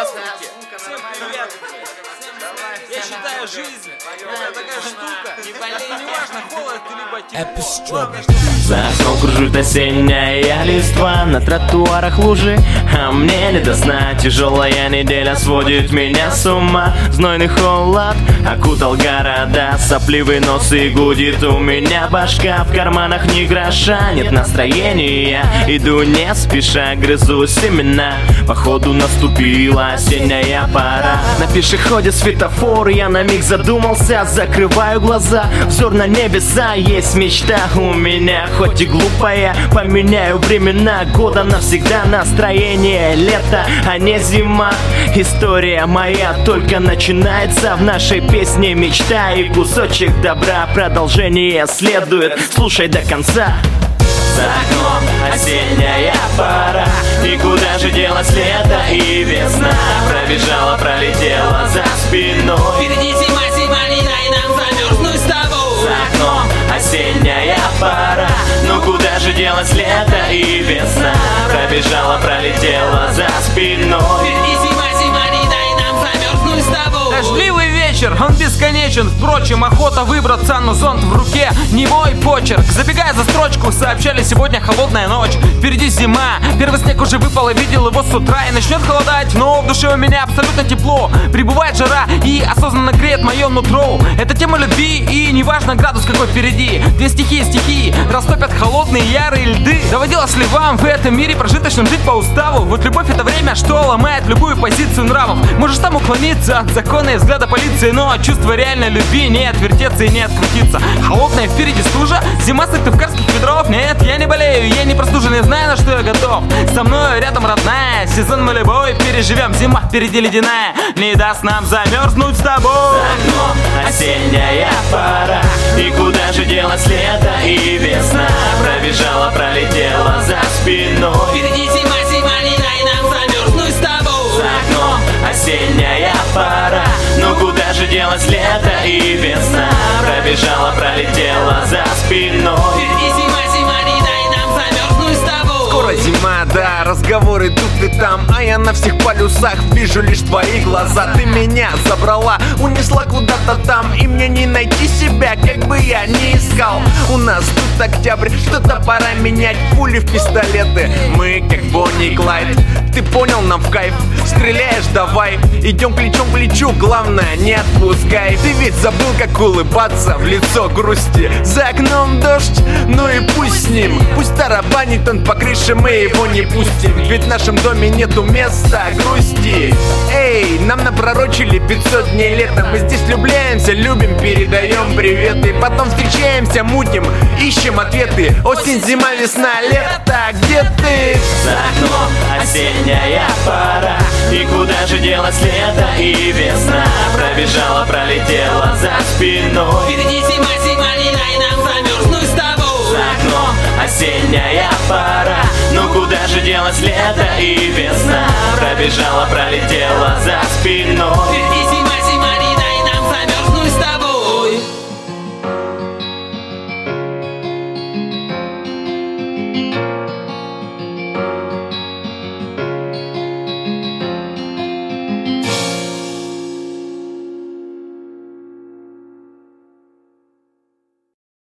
Здравствуйте! Всем привет! Я считаю, жизнь это такая штука. Не болей, неважно, холод либо тепло. Главное, что... За окном кружит осенняя листва, на тротуарах лужи, а мне не до сна. Тяжелая неделя сводит меня с ума. Знойный холод окутал города, сопливый нос и гудит у меня башка. В карманах ни гроша, нет настроения. Иду не спеша, грызу семена. Походу наступила осенняя пора. На пешеходе светофор, я на миг задумался. Закрываю глаза, взор на небеса. Есть мечта у меня, хоть и глупая. Поменяю времена года навсегда. Настроение лето, а не зима. История моя только начинается. В нашей песне мечта и кусочек добра. Продолжение следует, слушай до конца. За окном осенняя пора, и куда же делось лето и весна? Пробежала, пролетела за спиной. Впереди зима, зима, не дай нам замерзнуть с тобой. За окном осенняя пора, ну куда же делось лето и весна? Пробежала, пролетела за спиной. Впереди зима, зима, не дай нам замерзнуть с тобой. Дождливый вечер, он бесконечен. Впрочем, охота выбраться, но зонт в руке не мой почерк. Забегая за строчку, сообщали: сегодня холодная ночь. Впереди зима, первый снег уже выпал, и видел его с утра. И начнет холодать, но в душе у меня абсолютно тепло. Прибывает жара и осознанно греет мое нутро. Это тема любви, и неважно градус какой впереди. Две стихии растопят холодные ярые льды. Доводилось ли вам в этом мире прожиточным жить по уставу? Вот любовь — это время, что ломает любую позицию нравов. Можешь там уклониться от закона и взгляда полиции, но от чувства реальной любви не отвертеться и не открутиться. Холодная впереди стужа, зима сыктывкарских ветров. Нет, я не болею, я не простужен, я знаю, на что я готов. Со мной рядом родная, сезон мы любой переживем. Зима впереди ледяная, не даст нам замерзнуть с тобой. За окном осенняя пора, и куда же делось лето и весна? Пробежала, пролетела за спиной. Впереди зима, зима, не дай нам замерзнуть с тобой. За окном осенняя пора, ну куда же делось лето и весна? Пробежала, пролетела за спиной. Впереди зима, зима, не дай нам замерзнуть с тобой. Скоро зима, да, разговоры тут и там, а я на всех полюсах вижу лишь твои глаза. Ты меня забрала, унесла куда-то там, и мне не найти себя, как бы я ни искал. У нас тут октябрь, что-то пора менять. Пули в пистолеты, мы как Бонни и Клайд. Ты понял, нам в кайф, стреляешь, давай. Идем плечом к плечу, главное не отпускай. Ты ведь забыл, как улыбаться в лицо грусти. За окном дождь, ну и пусть с ним. Пусть тарабанит он по крыше, мы его не пустим. Ведь в нашем доме нету места грусти. Эй, нам напророчили 500 дней лета. Мы здесь влюбляемся, любим, передаем приветы. Потом встречаемся, мутим, ищем ответы. Осень, зима, весна, лето, где ты? За окном осенняя пора, и куда же делось лето и весна? Пробежала, пролетела за спиной. Впереди зима, зима, не дай нам замерзнуть с тобой. За окном осенняя пора, ну куда же делось лето и весна? Пробежала, пролетела за спиной. Впереди